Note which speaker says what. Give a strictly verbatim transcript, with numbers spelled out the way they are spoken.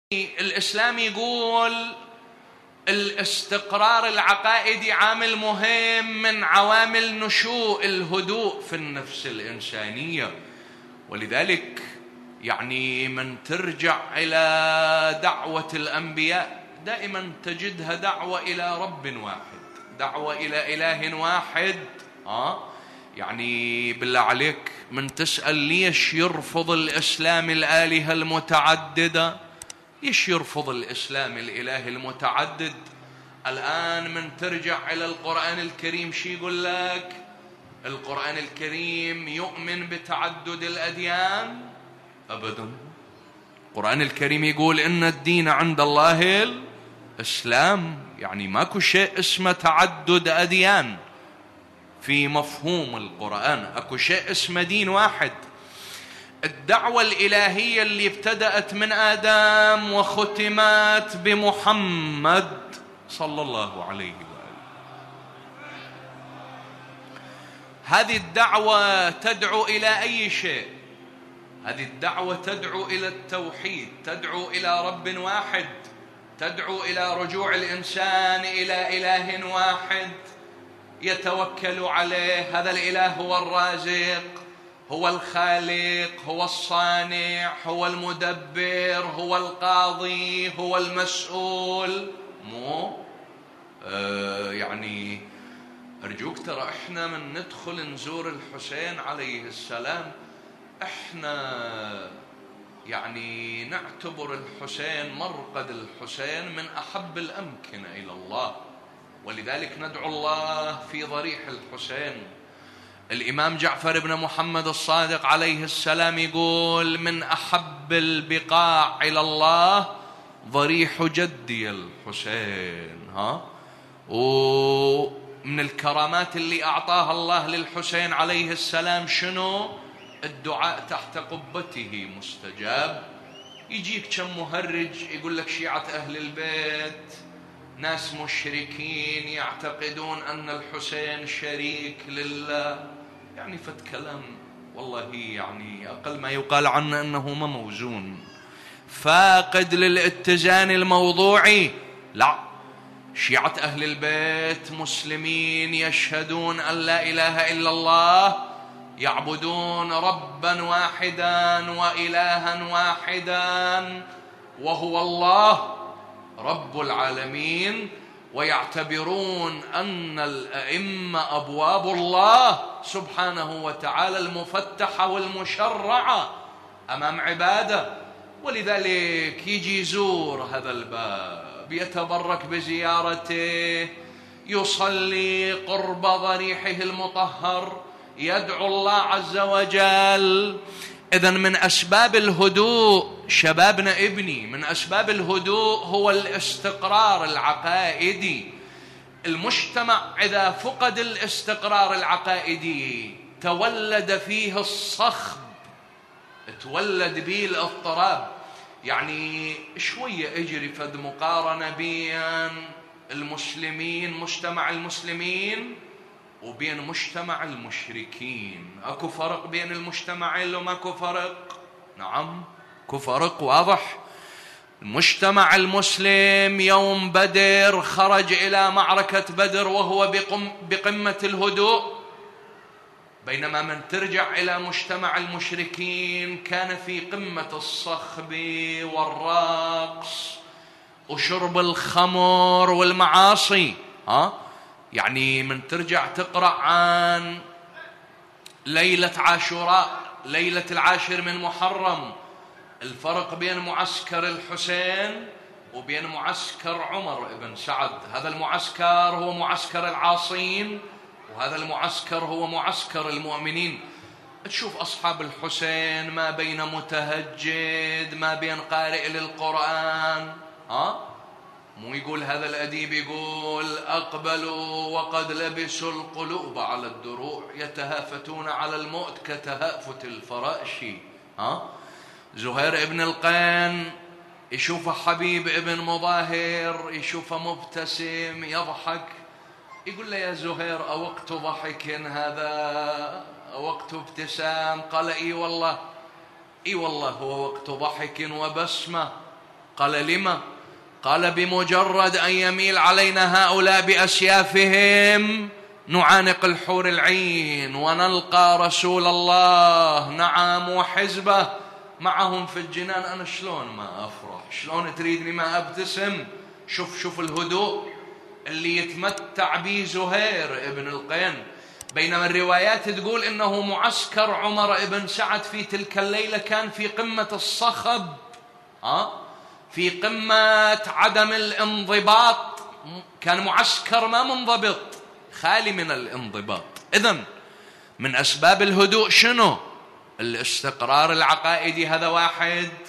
Speaker 1: الإسلام يقول الاستقرار العقائدي عامل مهم من عوامل نشوء الهدوء في النفس الإنسانية، ولذلك يعني من ترجع إلى دعوة الأنبياء دائما تجدها دعوة إلى رب واحد، دعوة إلى إله واحد. آه يعني بالله عليك من تسأل ليش يرفض الإسلام الآلهة المتعددة؟ ليش يرفض الإسلام الإله المتعدد؟ الآن من ترجع إلى القرآن الكريم شي يقول لك؟ القرآن الكريم يؤمن بتعدد الأديان؟ أبدا. القرآن الكريم يقول إن الدين عند الله الإسلام، يعني ماكو شيء اسمه تعدد أديان في مفهوم القرآن، أكو شيء اسمه دين واحد. الدعوة الإلهية اللي ابتدأت من آدم وختمت بمحمد صلى الله عليه وآله، هذه الدعوة تدعو إلى أي شيء؟ هذه الدعوة تدعو إلى التوحيد، تدعو إلى رب واحد، تدعو إلى رجوع الإنسان إلى إله واحد يتوكل عليه. هذا الإله هو الرازق، هو الخالق، هو الصانع، هو المدبر، هو القاضي، هو المسؤول. مو آه يعني أرجوك، ترى إحنا من ندخل نزور الحسين عليه السلام إحنا يعني نعتبر الحسين، مرقد الحسين، من أحب الأمكنة إلى الله، ولذلك ندعو الله في ضريح الحسين. الإمام جعفر بن محمد الصادق عليه السلام يقول من أحب البقاع إلى الله ضريح جدي الحسين. ها ومن الكرامات اللي أعطاها الله للحسين عليه السلام شنو؟ الدعاء تحت قبته مستجاب. يجيك كم مهرج يقول لك شيعة أهل البيت ناس مشركين يعتقدون أن الحسين شريك لله، يعني فت كلام والله يعني أقل ما يقال عنه أنه ما موزون، فاقد للاتزان الموضوعي. لا، شيعة أهل البيت مسلمين يشهدون أن لا إله إلا الله، يعبدون ربا واحدا وإلها واحدا وهو الله رب العالمين، ويعتبرون أن الأئمة أبواب الله سبحانه وتعالى المفتحة والمشرعة أمام عباده، ولذلك يجي يزور هذا الباب، يتبرك بزيارته، يصلي قرب ضريحه المطهر، يدعو الله عز وجل. إذن من أسباب الهدوء شبابنا ابني، من أسباب الهدوء هو الاستقرار العقائدي. المجتمع إذا فقد الاستقرار العقائدي تولد فيه الصخب، تولد به الاضطراب. يعني شوية اجري فد مقارنة بين المسلمين، مجتمع المسلمين، وبين مجتمع المشركين. اكو فرق بين المجتمعين لو ماكو فرق؟ نعم اكو فرق واضح. المجتمع المسلم يوم بدر خرج الى معركة بدر وهو بقم بقمة الهدوء، بينما من ترجع الى مجتمع المشركين كان في قمة الصخب والرقص وشرب الخمر والمعاصي. ها يعني من ترجع تقرأ عن ليلة عاشوراء، ليلة العاشر من محرم، الفرق بين معسكر الحسين وبين معسكر عمر بن سعد. هذا المعسكر هو معسكر العاصين، وهذا المعسكر هو معسكر المؤمنين. تشوف أصحاب الحسين ما بين متهجد، ما بين قارئ للقرآن. ها مو يقول هذا الأديب، يقول أقبلوا وقد لبسوا القلوب على الدروع يتهافتون على الموت كتهافت الفراش. ها زهير ابن القين يشوف حبيب ابن مظاهر، يشوفه مبتسم يضحك، يقول له يا زهير أوقت ضحك هذا، وقت ابتسام؟ قال اي والله، اي والله هو وقت ضحك وبسمة. قال لما؟ قال بمجرد أن يميل علينا هؤلاء بأسيافهم نعانق الحور العين ونلقى رسول الله نعم وحزبه معهم في الجنان. أنا شلون ما أفرح؟ شلون تريدني ما أبتسم؟ شوف شوف الهدوء اللي يتمتع به زهير ابن القين. بينما الروايات تقول إنه معسكر عمر ابن سعد في تلك الليلة كان في قمة الصخب، ها؟ في قمة عدم الانضباط، كان معسكر ما منضبط، خالي من الانضباط. إذن من أسباب الهدوء شنو؟ الاستقرار العقائدي، هذا واحد.